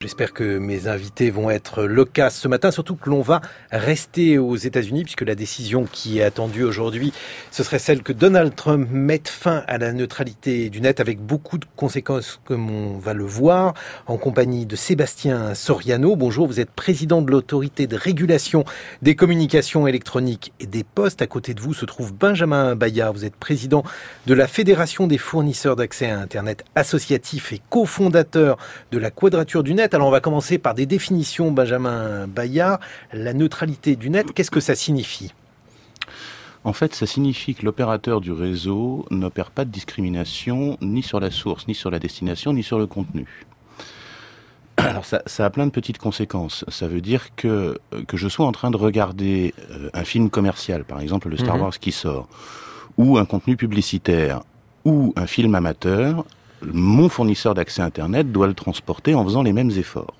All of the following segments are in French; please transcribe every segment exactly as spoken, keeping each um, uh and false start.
j'espère que mes invités vont être loquaces ce matin, surtout que l'on va rester aux États-Unis, puisque la décision qui est attendue aujourd'hui, ce serait celle que Donald Trump mette fin à la neutralité du net, avec beaucoup de conséquences, comme on va le voir, en compagnie de Sébastien Soriano. Bonjour, vous êtes président de l'autorité de régulation des communications électroniques et des postes. À côté de vous se trouve Benjamin Bayard, vous êtes président de la Fédération des fournisseurs d'accès à Internet associatif et cofondateur de la Quadrature du Net. Alors on va commencer par des définitions, Benjamin Bayard. La neutralité du net, qu'est-ce que ça signifie ? En fait, ça signifie que l'opérateur du réseau n'opère pas de discrimination ni sur la source, ni sur la destination, ni sur le contenu. Alors ça, ça a plein de petites conséquences. Ça veut dire que que je sois en train de regarder euh, un film commercial, par exemple le Star Wars qui sort, ou un contenu publicitaire, ou un film amateur, mon fournisseur d'accès Internet doit le transporter en faisant les mêmes efforts.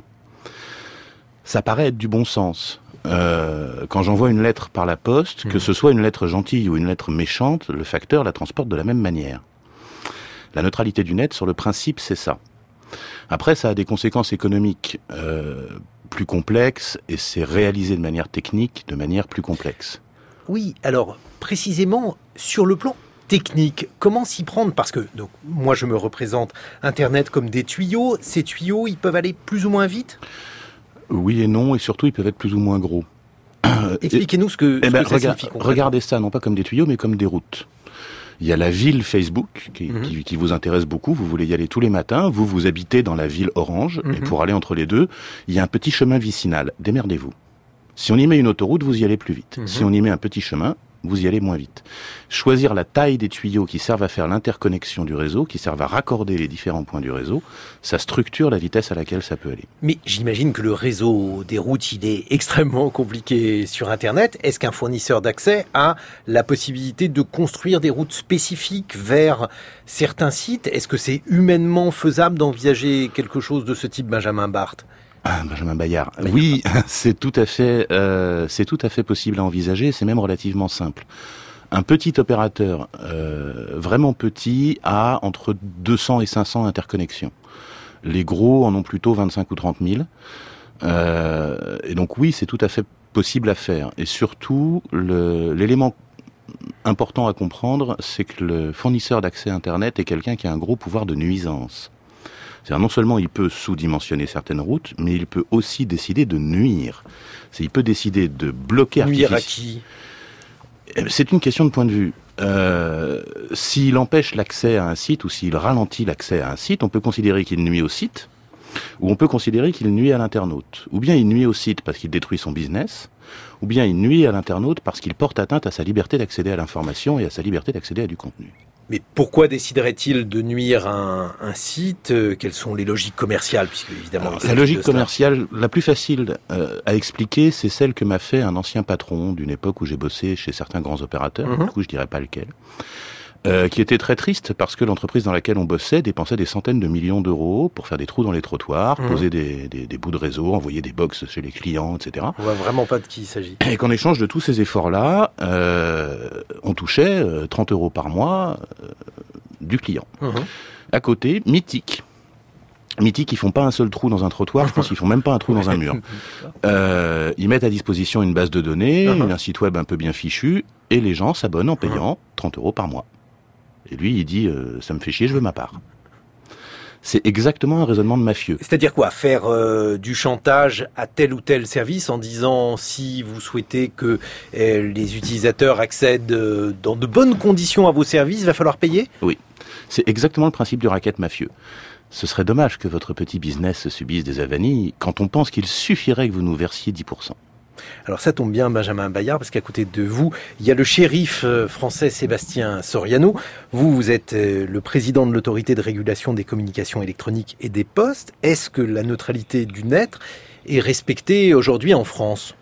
Ça paraît être du bon sens. Euh, quand j'envoie une lettre par la poste, mmh. que ce soit une lettre gentille ou une lettre méchante, le facteur la transporte de la même manière. La neutralité du net, sur le principe, c'est ça. Après, ça a des conséquences économiques euh, plus complexes et c'est réalisé de manière technique, de manière plus complexe. Oui, alors précisément sur le plan technique, comment s'y prendre ? Parce que donc, moi, je me représente Internet comme des tuyaux. Ces tuyaux, ils peuvent aller plus ou moins vite ? Oui et non, et surtout, ils peuvent être plus ou moins gros. Expliquez-nous ce que, eh ce ben, que ça regard, signifie. Regardez ça, non pas comme des tuyaux, mais comme des routes. Il y a la ville Facebook, qui, mmh. qui, qui vous intéresse beaucoup. Vous voulez y aller tous les matins. Vous, vous habitez dans la ville Orange. Mmh. Et pour aller entre les deux, il y a un petit chemin vicinal. Démerdez-vous. Si on y met une autoroute, vous y allez plus vite. Mmh. Si on y met un petit chemin, vous y allez moins vite. Choisir la taille des tuyaux qui servent à faire l'interconnexion du réseau, qui servent à raccorder les différents points du réseau, ça structure la vitesse à laquelle ça peut aller. Mais j'imagine que le réseau des routes, il est extrêmement compliqué sur Internet. Est-ce qu'un fournisseur d'accès a la possibilité de construire des routes spécifiques vers certains sites ? Est-ce que c'est humainement faisable d'envisager quelque chose de ce type, Benjamin Barthes ? Ah, Benjamin Bayard. Oui, c'est tout à fait, euh, c'est tout à fait possible à envisager. C'est même relativement simple. Un petit opérateur, euh, vraiment petit, a entre deux cents et cinq cents interconnexions. Les gros en ont plutôt vingt-cinq ou trente mille. Euh, et donc oui, c'est tout à fait possible à faire. Et surtout, le, l'élément important à comprendre, c'est que le fournisseur d'accès Internet est quelqu'un qui a un gros pouvoir de nuisance. C'est-à-dire non seulement il peut sous-dimensionner certaines routes, mais il peut aussi décider de nuire. C'est, il peut décider de bloquer... Nuire à qui ? C'est une question de point de vue. Euh, s'il empêche l'accès à un site ou s'il ralentit l'accès à un site, on peut considérer qu'il nuit au site, ou on peut considérer qu'il nuit à l'internaute. Ou bien il nuit au site parce qu'il détruit son business, ou bien il nuit à l'internaute parce qu'il porte atteinte à sa liberté d'accéder à l'information et à sa liberté d'accéder à du contenu. Mais pourquoi déciderait-il de nuire à un, un site ? Quelles sont les logiques commerciales ? Puisque, évidemment, Alors, la logique commerciale la plus facile euh, à expliquer, c'est celle que m'a fait un ancien patron d'une époque où j'ai bossé chez certains grands opérateurs, mm-hmm. du coup je dirais pas lequel, euh, qui était très triste parce que l'entreprise dans laquelle on bossait dépensait des centaines de millions d'euros pour faire des trous dans les trottoirs, mmh. poser des, des, des bouts de réseau, envoyer des box chez les clients, et cetera. On voit vraiment pas de qui il s'agit. Et qu'en échange de tous ces efforts-là, euh, on touchait euh, trente euros par mois euh, du client. Mmh. À côté, Mythique. Mythique, ils font pas un seul trou dans un trottoir, je pense qu'ils font même pas un trou dans un mur. Euh, ils mettent à disposition une base de données, mmh. un site web un peu bien fichu, et les gens s'abonnent en payant mmh. trente euros par mois. Et lui, il dit euh, « ça me fait chier, je veux ma part ». C'est exactement un raisonnement de mafieux. C'est-à-dire quoi ? Faire euh, du chantage à tel ou tel service en disant si vous souhaitez que euh, les utilisateurs accèdent euh, dans de bonnes conditions à vos services, il va falloir payer ? Oui, c'est exactement le principe du racket mafieux. Ce serait dommage que votre petit business subisse des avanies quand on pense qu'il suffirait que vous nous versiez dix pour cent. Alors ça tombe bien, Benjamin Bayard, parce qu'à côté de vous, il y a le shérif français Sébastien Soriano. Vous, vous êtes le président de l'autorité de régulation des communications électroniques et des postes. Est-ce que la neutralité du net est respectée aujourd'hui en France ?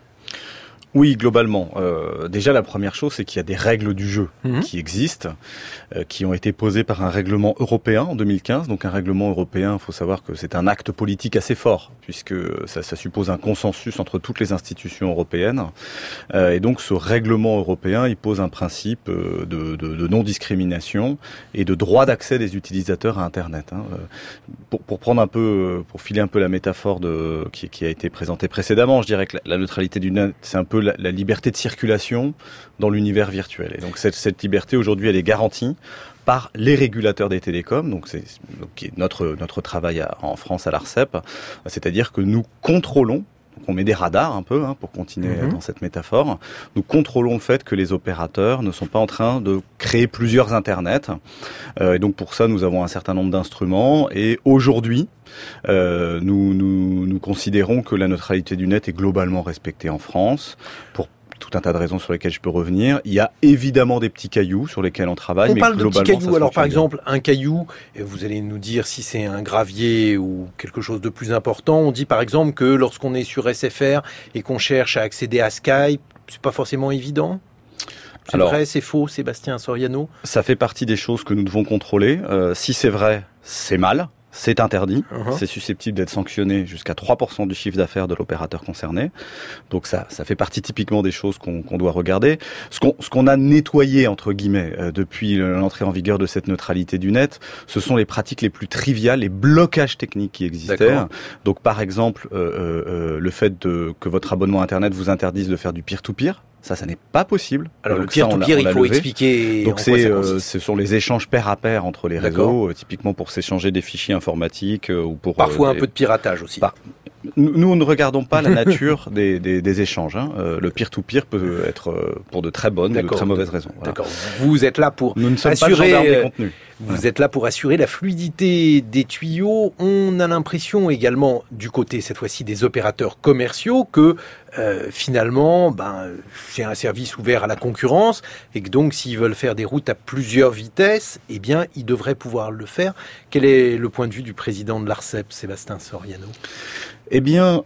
Oui, globalement. Euh, déjà, la première chose, c'est qu'il y a des règles du jeu mmh. qui existent, euh, qui ont été posées par un règlement européen en deux mille quinze. Donc un règlement européen, il faut savoir que c'est un acte politique assez fort, puisque ça, ça suppose un consensus entre toutes les institutions européennes. Euh, et donc ce règlement européen, il pose un principe de, de, de non-discrimination et de droit d'accès des utilisateurs à Internet. Hein. Pour, pour prendre un peu, pour filer un peu la métaphore de, qui, qui a été présentée précédemment, je dirais que la, la neutralité du net, c'est un peu La, la liberté de circulation dans l'univers virtuel. Et donc cette, cette liberté aujourd'hui, elle est garantie par les régulateurs des télécoms, donc c'est donc, qui est notre notre travail à, en France à l'ARCEP, c'est-à-dire que nous contrôlons. Donc on met des radars un peu, hein, pour continuer mmh. dans cette métaphore. Nous contrôlons le fait que les opérateurs ne sont pas en train de créer plusieurs internets. Euh, et donc pour ça, nous avons un certain nombre d'instruments. Et aujourd'hui, euh, nous, nous, nous considérons que la neutralité du net est globalement respectée en France pour tout un tas de raisons sur lesquelles je peux revenir. Il y a évidemment des petits cailloux sur lesquels on travaille. On mais parle de petits cailloux. Alors par bien. exemple, un caillou, et vous allez nous dire si c'est un gravier ou quelque chose de plus important. On dit par exemple que lorsqu'on est sur S F R et qu'on cherche à accéder à Skype, c'est pas forcément évident. C'est Alors, vrai, c'est faux, Sébastien Soriano? Ça fait partie des choses que nous devons contrôler. Euh, si c'est vrai, c'est mal. C'est interdit, uh-huh. c'est susceptible d'être sanctionné jusqu'à trois pour cent du chiffre d'affaires de l'opérateur concerné. Donc ça, ça fait partie typiquement des choses qu'on, qu'on doit regarder. Ce qu'on, ce qu'on a nettoyé, entre guillemets, euh, depuis l'entrée en vigueur de cette neutralité du net, ce sont les pratiques les plus triviales, les blocages techniques qui existaient. D'accord. Donc par exemple, euh, euh, le fait de, que votre abonnement Internet vous interdise de faire du peer-to-peer. Ça, ça n'est pas possible. Alors, le peer-to-peer, il faut levé. expliquer. Donc, c'est, euh, ce sont les échanges pair à pair entre les réseaux, euh, typiquement pour s'échanger des fichiers informatiques euh, ou pour. Parfois euh, un des... peu de piratage aussi. Par... Nous, nous ne regardons pas la nature des, des, des échanges. Hein. Euh, le peer-to-peer peut être euh, pour de très bonnes ou de très mauvaises raisons. Voilà. D'accord. Vous êtes là pour nous ne sommes assurer. Pas le gendarme des contenus. Vous voilà. êtes là pour assurer la fluidité des tuyaux. On a l'impression également, du côté cette fois-ci des opérateurs commerciaux, que euh, finalement, ben, c'est un service ouvert à la concurrence et que donc, s'ils veulent faire des routes à plusieurs vitesses, eh bien, ils devraient pouvoir le faire. Quel est le point de vue du président de l'ARCEP, Sébastien Soriano ? Eh bien,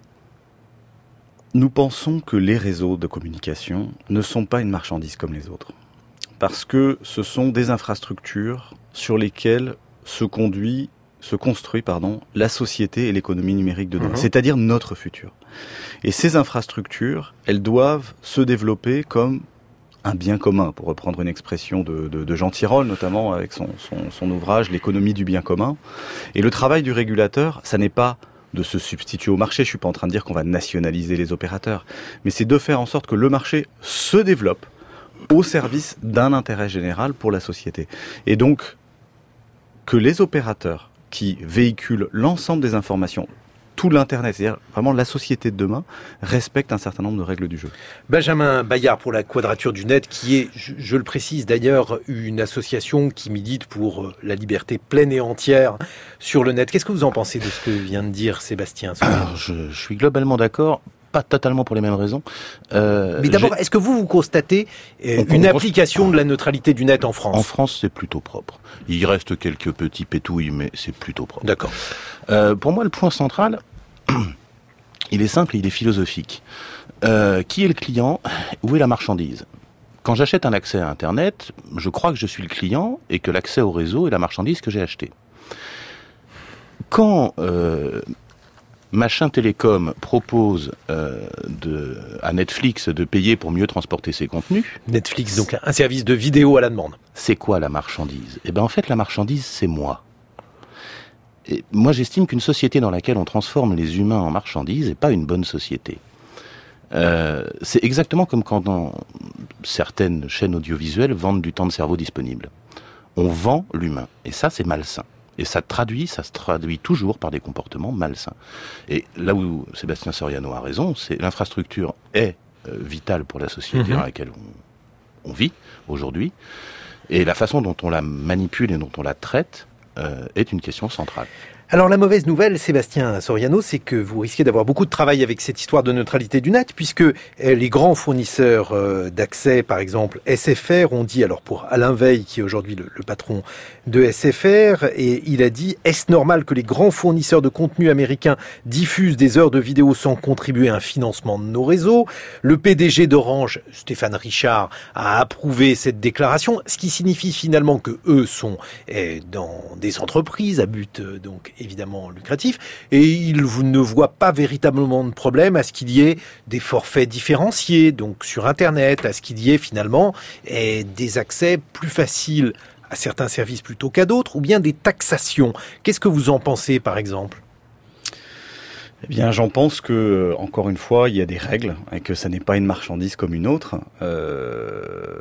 nous pensons que les réseaux de communication ne sont pas une marchandise comme les autres. Parce que ce sont des infrastructures sur lesquelles se conduit, se construit, pardon, la société et l'économie numérique de demain, mmh. c'est-à-dire notre futur. Et ces infrastructures, elles doivent se développer comme un bien commun, pour reprendre une expression de, de, de Jean Tirole, notamment avec son, son, son ouvrage « L'économie du bien commun ». Et le travail du régulateur, ça n'est pas de se substituer au marché. Je suis pas en train de dire qu'on va nationaliser les opérateurs, mais c'est de faire en sorte que le marché se développe au service d'un intérêt général pour la société. Et donc, que les opérateurs qui véhiculent l'ensemble des informations, tout l'Internet, c'est-à-dire vraiment la société de demain, respecte un certain nombre de règles du jeu. Benjamin Bayard pour la Quadrature du Net, qui est, je, je le précise d'ailleurs, une association qui milite pour la liberté pleine et entière sur le net. Qu'est-ce que vous en pensez de ce que vient de dire Sébastien ? Alors, je, je suis globalement d'accord. Pas totalement pour les mêmes raisons. Euh, Mais d'abord, j'ai... est-ce que vous, vous constatez euh, une application de la neutralité du net en France ? En France, c'est plutôt propre. Il reste quelques petits pétouilles, mais c'est plutôt propre. D'accord. Euh, pour moi, le point central, il est simple et il est philosophique. Euh, qui est le client ? Où est la marchandise ? Quand j'achète un accès à Internet, je crois que je suis le client et que l'accès au réseau est la marchandise que j'ai achetée. Quand... Euh, Machin Télécom propose euh, de, à Netflix de payer pour mieux transporter ses contenus. Netflix, donc un service de vidéo à la demande. C'est quoi la marchandise ? Eh ben en fait, la marchandise, c'est moi. Et moi, j'estime qu'une société dans laquelle on transforme les humains en marchandises n'est pas une bonne société. Euh, c'est exactement comme quand dans certaines chaînes audiovisuelles vendent du temps de cerveau disponible. On vend l'humain, et ça, c'est malsain. Et ça traduit, ça se traduit toujours par des comportements malsains. Et là où Sébastien Soriano a raison, c'est l'infrastructure est euh, vitale pour la société mmh. dans laquelle on, on vit aujourd'hui. Et la façon dont on la manipule et dont on la traite euh, est une question centrale. Alors la mauvaise nouvelle, Sébastien Soriano, c'est que vous risquez d'avoir beaucoup de travail avec cette histoire de neutralité du net, puisque les grands fournisseurs d'accès, par exemple S F R, ont dit, alors pour Alain Veil, qui est aujourd'hui le, le patron de S F R, et il a dit « Est-ce normal que les grands fournisseurs de contenu américains diffusent des heures de vidéo sans contribuer à un financement de nos réseaux ?» Le P D G d'Orange, Stéphane Richard, a approuvé cette déclaration, ce qui signifie finalement que eux sont eh, dans des entreprises à but donc évidemment lucratif, et ils ne voient pas véritablement de problème à ce qu'il y ait des forfaits différenciés, donc sur Internet, à ce qu'il y ait finalement eh, des accès plus faciles à certains services plutôt qu'à d'autres, ou bien des taxations. Qu'est-ce que vous en pensez, par exemple ? Eh bien, j'en pense que, encore une fois, il y a des règles et que ça n'est pas une marchandise comme une autre. Euh,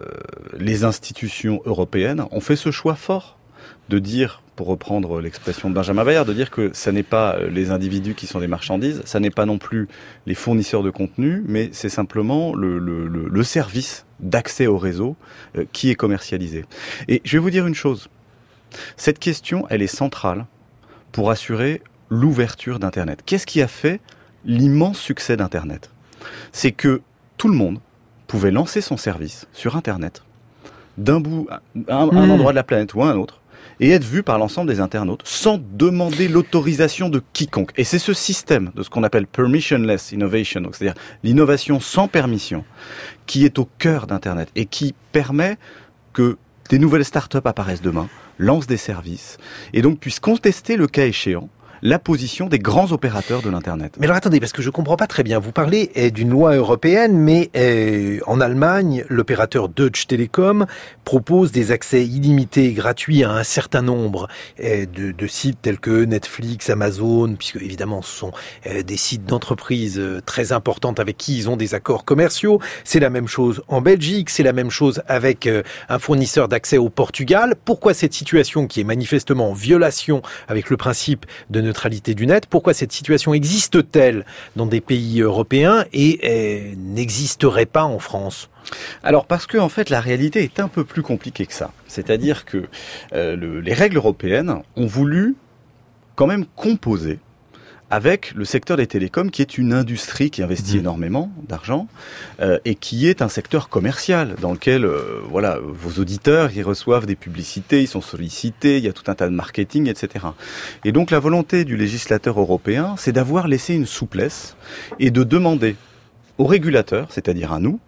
les institutions européennes ont fait ce choix fort de dire, pour reprendre l'expression de Benjamin Bayard, de dire que ça n'est pas les individus qui sont des marchandises, ça n'est pas non plus les fournisseurs de contenu, mais c'est simplement le, le, le, le service d'accès au réseau euh, qui est commercialisé. Et je vais vous dire une chose, cette question, elle est centrale pour assurer l'ouverture d'Internet. Qu'est-ce qui a fait l'immense succès d'Internet ? C'est que tout le monde pouvait lancer son service sur Internet, d'un bout à un, mmh. un endroit de la planète ou à un autre, et être vu par l'ensemble des internautes sans demander l'autorisation de quiconque. Et c'est ce système de ce qu'on appelle permissionless innovation, donc c'est-à-dire l'innovation sans permission, qui est au cœur d'Internet et qui permet que des nouvelles startups apparaissent demain, lancent des services, et donc puissent contester le cas échéant la position des grands opérateurs de l'Internet. Mais alors attendez, parce que je comprends pas très bien. Vous parlez eh, d'une loi européenne, mais eh, en Allemagne, l'opérateur Deutsche Telekom propose des accès illimités et gratuits à un certain nombre eh, de, de sites tels que Netflix, Amazon, puisque évidemment ce sont eh, des sites d'entreprises eh, très importantes avec qui ils ont des accords commerciaux. C'est la même chose en Belgique, c'est la même chose avec eh, un fournisseur d'accès au Portugal. Pourquoi cette situation qui est manifestement en violation avec le principe de neutralité du net, pourquoi cette situation existe-t-elle dans des pays européens et eh, n'existerait pas en France ? Alors parce que en fait la réalité est un peu plus compliquée que ça. C'est-à-dire que euh, le, les règles européennes ont voulu quand même composer avec le secteur des télécoms, qui est une industrie qui investit mmh. énormément d'argent euh, et qui est un secteur commercial dans lequel euh, voilà, vos auditeurs ils reçoivent des publicités, ils sont sollicités, il y a tout un tas de marketing, et cetera. Et donc la volonté du législateur européen, c'est d'avoir laissé une souplesse et de demander aux régulateurs, c'est-à-dire à nous,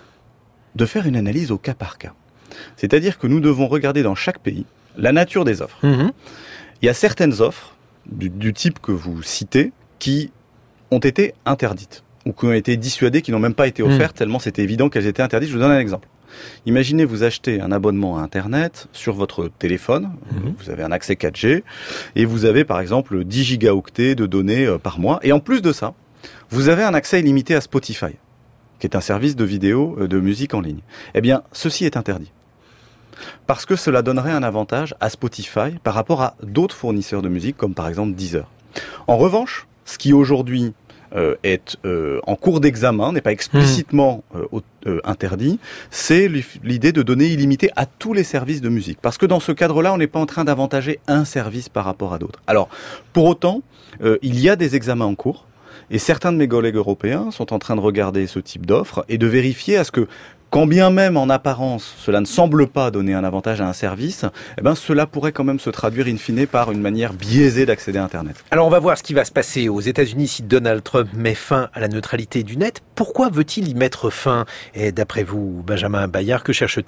de faire une analyse au cas par cas. C'est-à-dire que nous devons regarder dans chaque pays la nature des offres. Mmh. Il y a certaines offres Du, du type que vous citez, qui ont été interdites, ou qui ont été dissuadées, qui n'ont même pas été offertes, mmh. tellement c'était évident qu'elles étaient interdites. Je vous donne un exemple. Imaginez, vous achetez un abonnement à Internet sur votre téléphone, mmh. vous avez un accès quatre G, et vous avez par exemple dix gigaoctets de données euh, par mois, et en plus de ça, vous avez un accès illimité à Spotify, qui est un service de vidéo, euh, de musique en ligne. Eh bien, ceci est interdit. Parce que cela donnerait un avantage à Spotify par rapport à d'autres fournisseurs de musique, comme par exemple Deezer. En revanche, ce qui aujourd'hui euh, est euh, en cours d'examen, n'est pas explicitement euh, euh, interdit, c'est l'idée de donner illimité à tous les services de musique. Parce que dans ce cadre-là, on n'est pas en train d'avantager un service par rapport à d'autres. Alors, pour autant, euh, il y a des examens en cours, et certains de mes collègues européens sont en train de regarder ce type d'offres et de vérifier à ce que, quand bien même en apparence cela ne semble pas donner un avantage à un service, eh ben cela pourrait quand même se traduire in fine par une manière biaisée d'accéder à Internet. Alors on va voir ce qui va se passer aux États-Unis si Donald Trump met fin à la neutralité du net. Pourquoi veut-il y mettre fin ? Et d'après vous, Benjamin Bayard, que cherche-t-il ?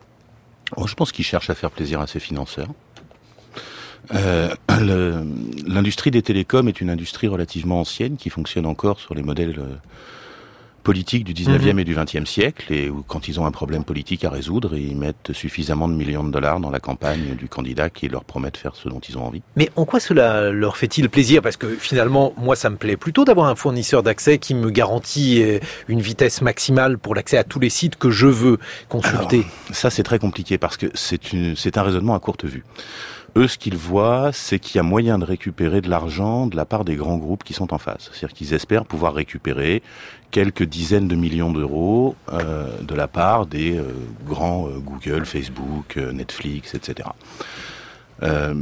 Oh, je pense qu'il cherche à faire plaisir à ses financeurs. Euh, le, l'industrie des télécoms est une industrie relativement ancienne qui fonctionne encore sur les modèles euh, politiques du dix-neuvième mmh. et du vingtième siècle, et où quand ils ont un problème politique à résoudre, ils mettent suffisamment de millions de dollars dans la campagne du candidat qui leur promet de faire ce dont ils ont envie. Mais en quoi cela leur fait-il plaisir ? Parce que finalement, moi ça me plaît plutôt d'avoir un fournisseur d'accès qui me garantit une vitesse maximale pour l'accès à tous les sites que je veux consulter. Alors, ça c'est très compliqué parce que c'est, une, c'est un raisonnement à courte vue. Eux, ce qu'ils voient, c'est qu'il y a moyen de récupérer de l'argent de la part des grands groupes qui sont en face. C'est-à-dire qu'ils espèrent pouvoir récupérer quelques dizaines de millions d'euros euh, de la part des euh, grands euh, Google, Facebook, euh, Netflix, et cetera. Euh,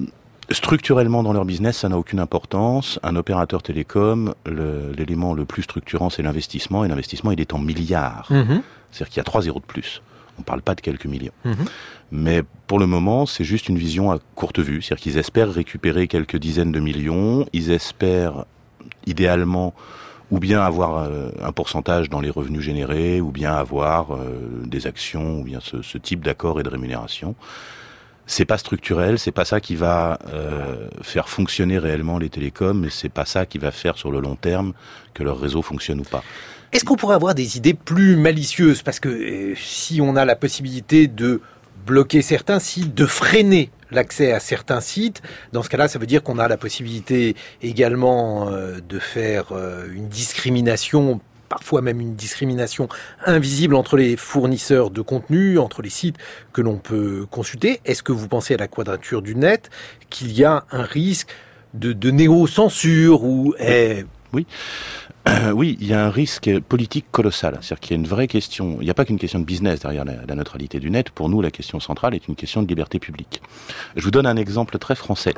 Structurellement, dans leur business, ça n'a aucune importance. Un opérateur télécom, le, l'élément le plus structurant, c'est l'investissement. Et l'investissement, il est en milliards. Mmh. C'est-à-dire qu'il y a trois zéros de plus. On ne parle pas de quelques millions. Mmh. Mais pour le moment, c'est juste une vision à courte vue. C'est-à-dire qu'ils espèrent récupérer quelques dizaines de millions. Ils espèrent, idéalement, ou bien avoir euh, un pourcentage dans les revenus générés, ou bien avoir euh, des actions, ou bien ce, ce type d'accord et de rémunération. C'est pas structurel, c'est pas ça qui va euh, faire fonctionner réellement les télécoms, mais c'est pas ça qui va faire sur le long terme que leur réseau fonctionne ou pas. Est-ce qu'on pourrait avoir des idées plus malicieuses ? Parce que euh, si on a la possibilité de bloquer certains sites, de freiner l'accès à certains sites, dans ce cas-là, ça veut dire qu'on a la possibilité également euh, de faire euh, une discrimination, parfois même une discrimination invisible entre les fournisseurs de contenu, entre les sites que l'on peut consulter. Est-ce que vous pensez à la quadrature du net, qu'il y a un risque de, de néo-censure ou est... Oui. Euh, oui, il y a un risque politique colossal. C'est-à-dire qu'il y a une vraie question. Il n'y a pas qu'une question de business derrière la, la neutralité du net. Pour nous, la question centrale est une question de liberté publique. Je vous donne un exemple très français.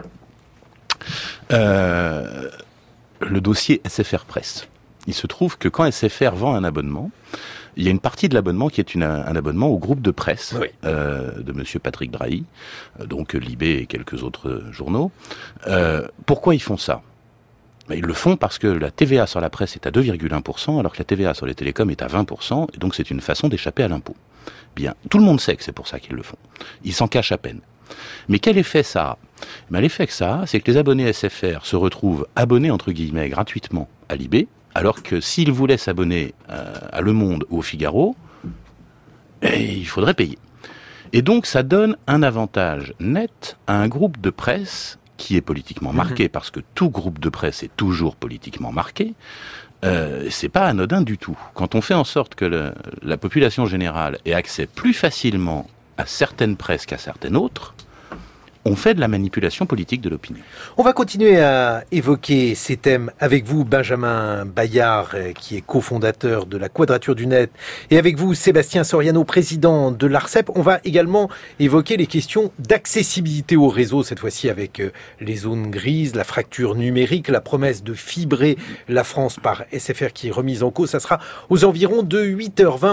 Euh, le dossier S F R Presse. Il se trouve que quand S F R vend un abonnement, il y a une partie de l'abonnement qui est une, un abonnement au groupe de presse oui. euh, de monsieur Patrick Drahi, donc Libé et quelques autres journaux. Euh, pourquoi ils font ça ? Ben, ils le font parce que la T V A sur la presse est à deux virgule un pour cent, alors que la T V A sur les télécoms est à vingt pour cent, et donc c'est une façon d'échapper à l'impôt. Bien, tout le monde sait que c'est pour ça qu'ils le font. Ils s'en cachent à peine. Mais quel effet ça a ? Ben, l'effet que ça a, c'est que les abonnés S F R se retrouvent abonnés, entre guillemets, gratuitement à Libé, alors que s'ils voulaient s'abonner euh, à Le Monde ou au Figaro, eh, il faudrait payer. Et donc ça donne un avantage net à un groupe de presse qui est politiquement marqué, mmh. parce que tout groupe de presse est toujours politiquement marqué. Euh, c'est pas anodin du tout. Quand on fait en sorte que le, la population générale ait accès plus facilement à certaines presses qu'à certaines autres, on fait de la manipulation politique de l'opinion. On va continuer à évoquer ces thèmes avec vous, Benjamin Bayard, qui est cofondateur de la Quadrature du Net, et avec vous, Sébastien Soriano, président de l'ARCEP. On va également évoquer les questions d'accessibilité au réseau, cette fois-ci avec les zones grises, la fracture numérique, la promesse de fibrer la France par S F R qui est remise en cause. Ça sera aux environs de huit heures vingt.